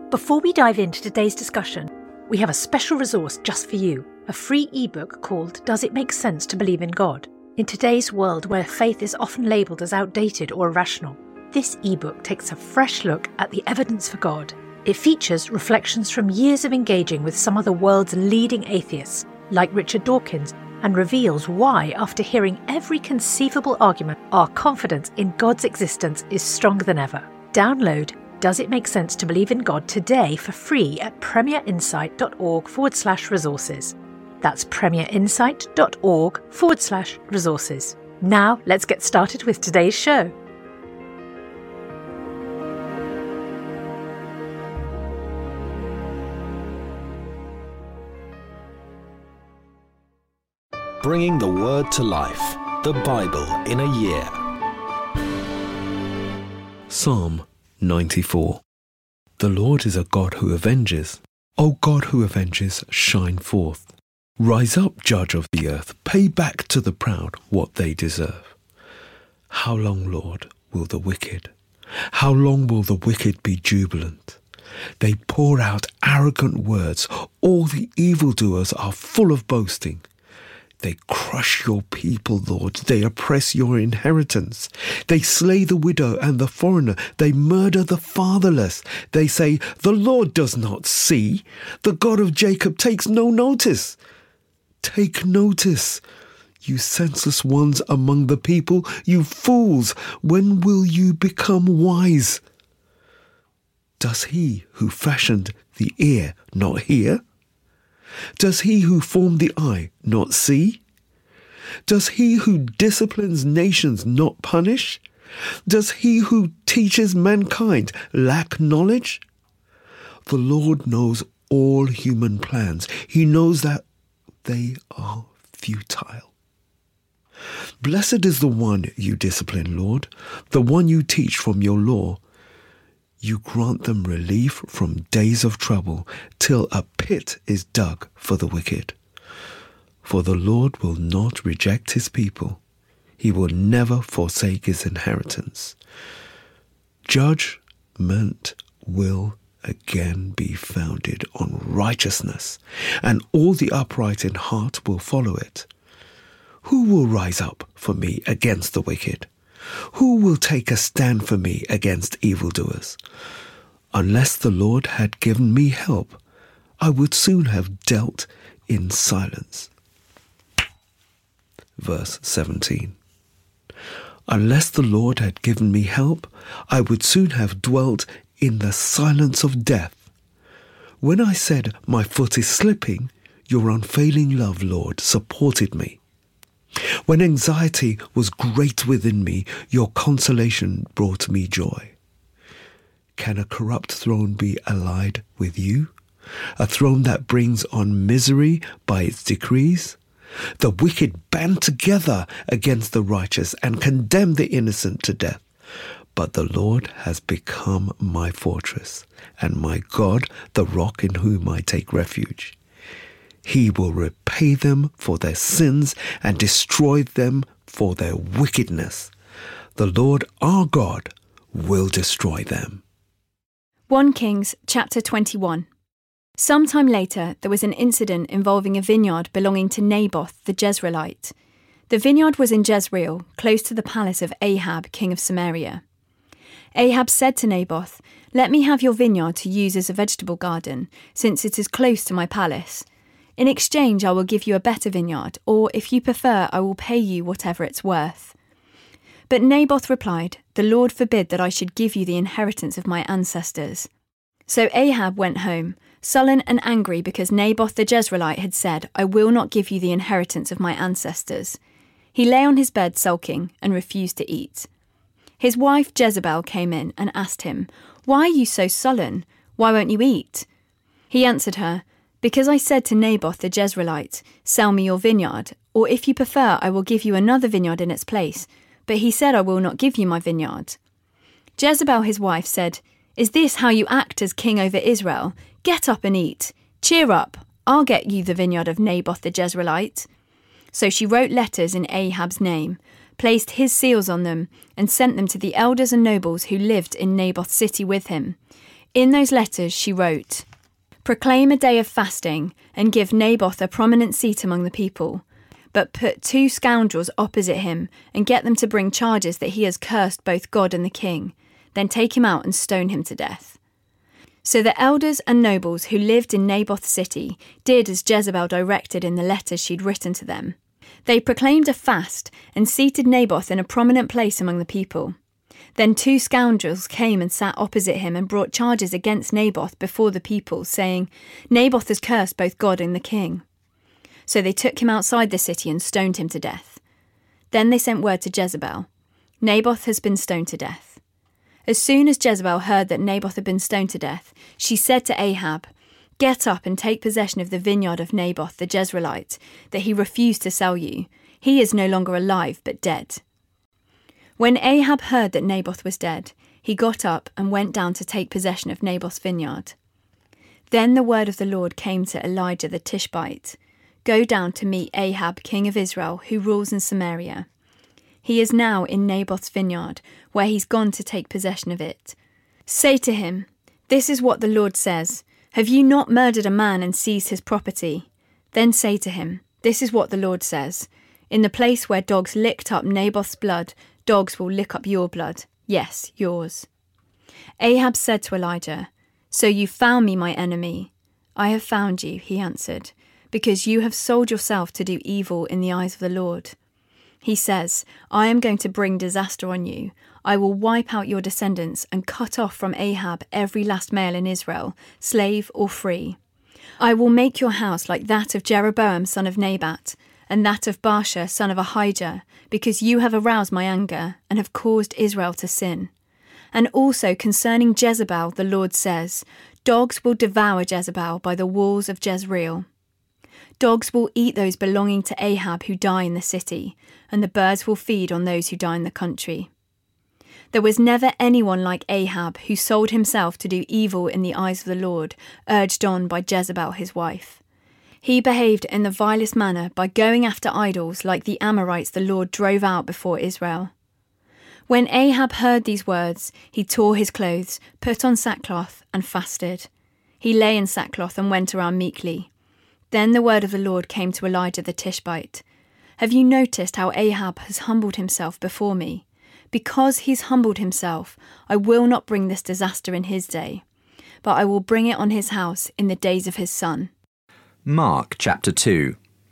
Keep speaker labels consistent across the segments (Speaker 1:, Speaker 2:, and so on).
Speaker 1: Before we dive into today's discussion, we have a special resource just for you, a free ebook called Does It Make Sense to Believe in God? In today's world where faith is often labelled as outdated or irrational, this ebook takes a fresh look at the evidence for God. It features reflections from years of engaging with some of the world's leading atheists, like Richard Dawkins, and reveals why, after hearing every conceivable argument, our confidence in God's existence is stronger than ever. Download Does It Make Sense to Believe in God today for free at premierinsight.org/resources. That's premierinsight.org/resources. Now let's get started with today's show.
Speaker 2: Bringing the Word to life, the Bible in a year.
Speaker 3: Psalm 94. The Lord is a God who avenges. O God who avenges, shine forth. Rise up, Judge of the earth. Pay back to the proud what they deserve. How long, Lord, will the wicked? How long will the wicked be jubilant? They pour out arrogant words. All the evildoers are full of boasting. They crush your people, Lord. They oppress your inheritance. They slay the widow and the foreigner. They murder the fatherless. They say, the Lord does not see. The God of Jacob takes no notice. Take notice, you senseless ones among the people, you fools. When will you become wise? Does he who fashioned the ear not hear? Does he who formed the eye not see? Does he who disciplines nations not punish? Does he who teaches mankind lack knowledge? The Lord knows all human plans. He knows that they are futile. Blessed is the one you discipline, Lord, the one you teach from your law. You grant them relief from days of trouble, till a pit is dug for the wicked. For the Lord will not reject his people. He will never forsake his inheritance. Judgment will again be founded on righteousness, and all the upright in heart will follow it. Who will rise up for me against the wicked? Who will take a stand for me against evildoers? Unless the Lord had given me help, I would soon have dealt in silence. Verse 17. Unless the Lord had given me help, I would soon have dwelt in the silence of death. When I said, my foot is slipping, your unfailing love, Lord, supported me. When anxiety was great within me, your consolation brought me joy. Can a corrupt throne be allied with you? A throne that brings on misery by its decrees? The wicked band together against the righteous and condemn the innocent to death. But the Lord has become my fortress, and my God, the rock in whom I take refuge. He will repay them for their sins and destroy them for their wickedness. The Lord our God will destroy them.
Speaker 4: 1 Kings chapter 21. Sometime later, there was an incident involving a vineyard belonging to Naboth the Jezreelite. The vineyard was in Jezreel, close to the palace of Ahab, king of Samaria. Ahab said to Naboth, "Let me have your vineyard to use as a vegetable garden, since it is close to my palace. In exchange, I will give you a better vineyard, or if you prefer, I will pay you whatever it's worth." But Naboth replied, "The Lord forbid that I should give you the inheritance of my ancestors." So Ahab went home, sullen and angry because Naboth the Jezreelite had said, "I will not give you the inheritance of my ancestors." He lay on his bed sulking and refused to eat. His wife Jezebel came in and asked him, "Why are you so sullen? Why won't you eat?" He answered her, "Because I said to Naboth the Jezreelite, 'Sell me your vineyard,' or if you prefer, I will give you another vineyard in its place. But he said, 'I will not give you my vineyard.'" Jezebel his wife said, "Is this how you act as king over Israel? Get up and eat. Cheer up, I'll get you the vineyard of Naboth the Jezreelite." So she wrote letters in Ahab's name, placed his seals on them, and sent them to the elders and nobles who lived in Naboth's city with him. In those letters she wrote, "Proclaim a day of fasting and give Naboth a prominent seat among the people, but put 2 scoundrels opposite him and get them to bring charges that he has cursed both God and the king. Then take him out and stone him to death." So the elders and nobles who lived in Naboth's city did as Jezebel directed in the letters she'd written to them. They proclaimed a fast and seated Naboth in a prominent place among the people. Then 2 scoundrels came and sat opposite him and brought charges against Naboth before the people, saying, "Naboth has cursed both God and the king." So they took him outside the city and stoned him to death. Then they sent word to Jezebel, "Naboth has been stoned to death." As soon as Jezebel heard that Naboth had been stoned to death, she said to Ahab, "Get up and take possession of the vineyard of Naboth the Jezreelite, that he refused to sell you. He is no longer alive, but dead." When Ahab heard that Naboth was dead, he got up and went down to take possession of Naboth's vineyard. Then the word of the Lord came to Elijah the Tishbite, "Go down to meet Ahab, king of Israel, who rules in Samaria. He is now in Naboth's vineyard, where he's gone to take possession of it. Say to him, 'This is what the Lord says. Have you not murdered a man and seized his property?' Then say to him, 'This is what the Lord says. In the place where dogs licked up Naboth's blood, dogs will lick up your blood. Yes, yours." Ahab said to Elijah, "So you found me, my enemy." "I have found you," he answered, "because you have sold yourself to do evil in the eyes of the Lord." He says, "I am going to bring disaster on you. I will wipe out your descendants and cut off from Ahab every last male in Israel, slave or free. I will make your house like that of Jeroboam son of Nebat, and that of Baasha son of Ahijah, because you have aroused my anger and have caused Israel to sin. And also concerning Jezebel, the Lord says, dogs will devour Jezebel by the walls of Jezreel. Dogs will eat those belonging to Ahab who die in the city, and the birds will feed on those who die in the country. There was never anyone like Ahab who sold himself to do evil in the eyes of the Lord, urged on by Jezebel his wife. He behaved in the vilest manner by going after idols like the Amorites the Lord drove out before Israel. When Ahab heard these words, he tore his clothes, put on sackcloth, and fasted. He lay in sackcloth and went around meekly. Then the word of the Lord came to Elijah the Tishbite. "Have you noticed how Ahab has humbled himself before me? Because he's humbled himself, I will not bring this disaster in his day, but I will bring it on his house in the days of his son."
Speaker 5: Mark chapter 2.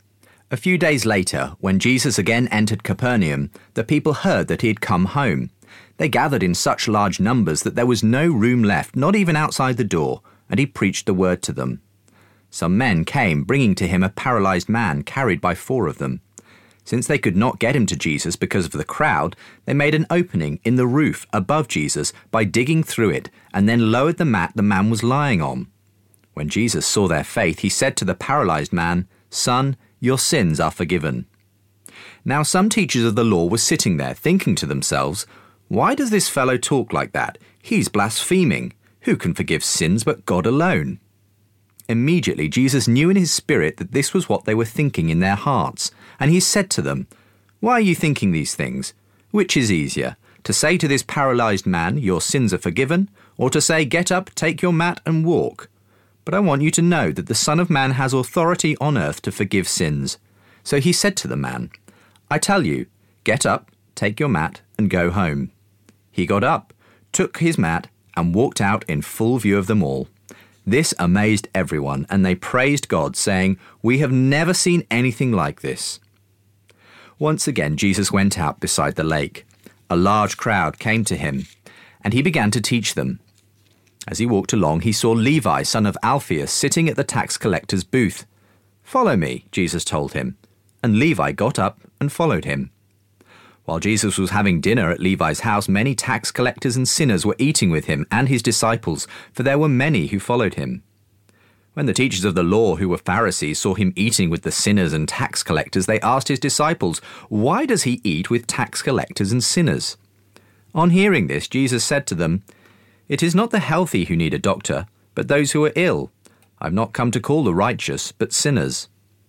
Speaker 5: A few days later, when Jesus again entered Capernaum, the people heard that he had come home. They gathered in such large numbers that there was no room left, not even outside the door, and he preached the word to them. Some men came, bringing to him a paralyzed man carried by 4 of them. Since they could not get him to Jesus because of the crowd, they made an opening in the roof above Jesus by digging through it, and then lowered the mat the man was lying on. When Jesus saw their faith, he said to the paralyzed man, "Son, your sins are forgiven." Now some teachers of the law were sitting there, thinking to themselves, "Why does this fellow talk like that? He's blaspheming. Who can forgive sins but God alone?" Immediately Jesus knew in his spirit that this was what they were thinking in their hearts, and he said to them, "Why are you thinking these things? Which is easier, to say to this paralyzed man, 'Your sins are forgiven,' or to say, 'Get up, take your mat and walk'? But I want you to know that the Son of Man has authority on earth to forgive sins." So he said to the man, "I tell you, get up, take your mat and go home." He got up, took his mat and walked out in full view of them all. This amazed everyone, and they praised God, saying, "We have never seen anything like this." Once again Jesus went out beside the lake. A large crowd came to him, and he began to teach them. As he walked along, he saw Levi, son of Alphaeus, sitting at the tax collector's booth. "Follow me," Jesus told him, and Levi got up and followed him. While Jesus was having dinner at Levi's house, many tax collectors and sinners were eating with him and his disciples, for there were many who followed him. When the teachers of the law, who were Pharisees, saw him eating with the sinners and tax collectors, they asked his disciples, "Why does he eat with tax collectors and sinners?" On hearing this, Jesus said to them, "It is not the healthy who need a doctor, but those who are ill. I have not come to call the righteous, but sinners."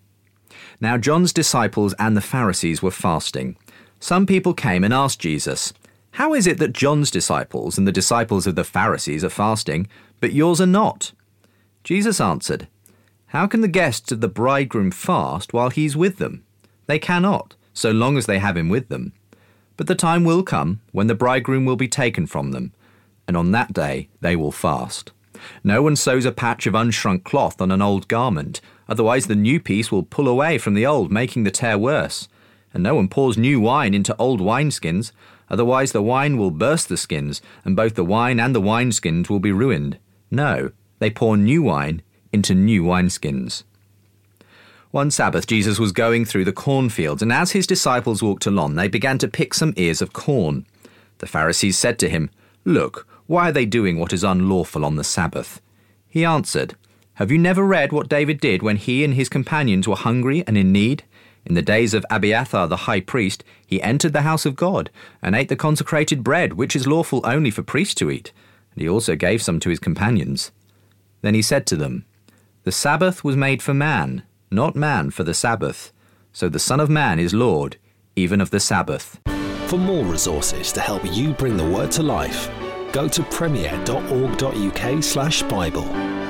Speaker 5: Now John's disciples and the Pharisees were fasting. Some people came and asked Jesus, "How is it that John's disciples and the disciples of the Pharisees are fasting, but yours are not." Jesus answered, "How can the guests of the bridegroom fast while he is with them? They cannot, so long as they have him with them. But the time will come when the bridegroom will be taken from them, and on that day they will fast. No one sews a patch of unshrunk cloth on an old garment, otherwise the new piece will pull away from the old, making the tear worse. And no one pours new wine into old wineskins, otherwise the wine will burst the skins, and both the wine and the wineskins will be ruined. No, they pour new wine into new wineskins." One Sabbath, Jesus was going through the cornfields, and as his disciples walked along, they began to pick some ears of corn. The Pharisees said to him, "Look, why are they doing what is unlawful on the Sabbath?" He answered, "Have you never read what David did when he and his companions were hungry and in need? In the days of Abiathar the high priest, he entered the house of God and ate the consecrated bread, which is lawful only for priests to eat, and he also gave some to his companions. Then he said to them, 'The Sabbath was made for man, not man for the Sabbath. So the Son of Man is Lord, even of the Sabbath.'"
Speaker 2: For more resources to help you bring the word to life, go to premier.org.uk/Bible.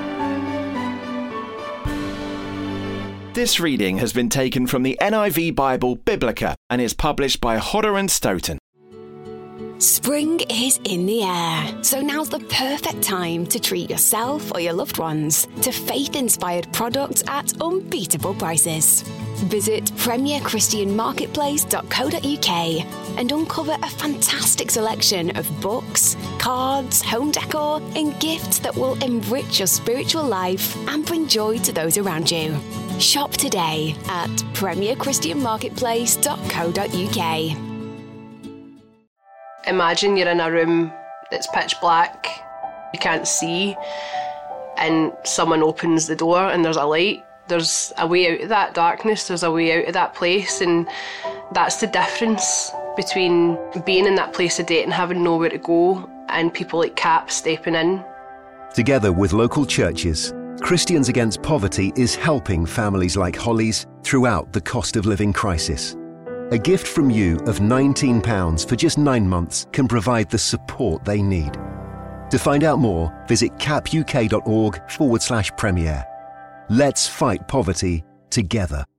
Speaker 6: This reading has been taken from the NIV Bible Biblica and is published by Hodder and Stoughton.
Speaker 7: Spring is in the air, so now's the perfect time to treat yourself or your loved ones to faith-inspired products at unbeatable prices. Visit premierchristianmarketplace.co.uk and uncover a fantastic selection of books, cards, home decor, and gifts that will enrich your spiritual life and bring joy to those around you. Shop today at premierchristianmarketplace.co.uk.
Speaker 8: Imagine you're in a room that's pitch black, you can't see, and someone opens the door and there's a light. There's a way out of that darkness, there's a way out of that place, and that's the difference between being in that place of debt and having nowhere to go and people like CAP stepping in.
Speaker 9: Together with local churches, Christians Against Poverty is helping families like Holly's throughout the cost of living crisis. A gift from you of £19 for just 9 months can provide the support they need. To find out more, visit capuk.org/premier. Let's fight poverty together.